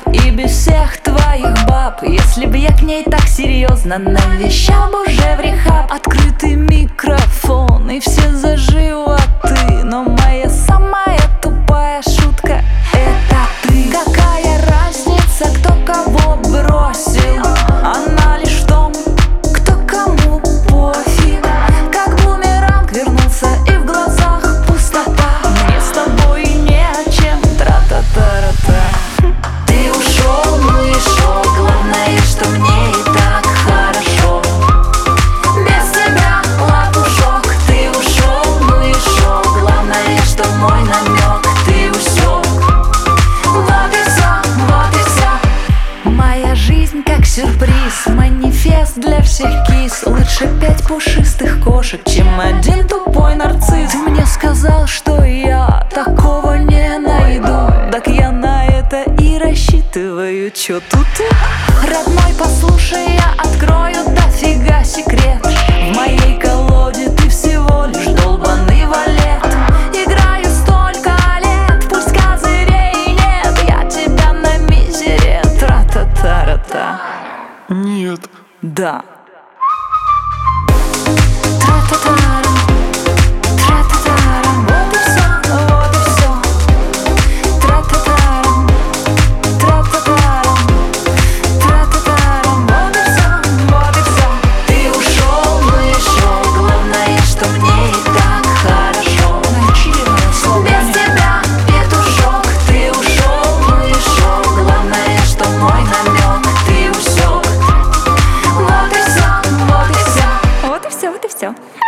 и без всех твоих баб. Если бы я к ней так серьезно навещал бы уже в рехаб. Открытый микрофон и все за животы, но моя самая тупая шутка — это ты. Какая разница, кто кого бросил? Она лишь в том, кто кому пофиг. Как бумеранг вернулся и в глазах пустота. Мне с тобой не о чем, тра-та-та-ра-та. Ты ушел, ну и шо, главное, что мне и так хорошо. Без тебя лопушок. Ты ушел, ну и шо, главное, что мой намек ты усек. Вот и все, вот и все. Моя жизнь как сюрприз, манифест для всех кис. Лучше 5 пушистых кошек, чем один тупой нарцисс. Ты мне сказал, что я такого не найду, так я на это и рассчитываю. Чё тут? Родной, послушай, я открою дофига секрет. В моей колоде ты всего лишь долбаный валет. Играю столько лет, пусть козырей нет. Я тебя на мизере, тра-та-та-ра-та. Нет. Да. Тра-та-та-рам, тра-та-та-рам. Вот и все, вот и все. Тра-та-та-рам, тра-та-та-рам, тра-та-та-рам. Вот и все, вот и все. Ты ушел, ну и шо, главное, что мне и так хорошо. Без тебя, петушок. Ты ушел, ну и шо, главное, что мой намек ты усек. Вот и все, вот и все. Вот и все, вот и все.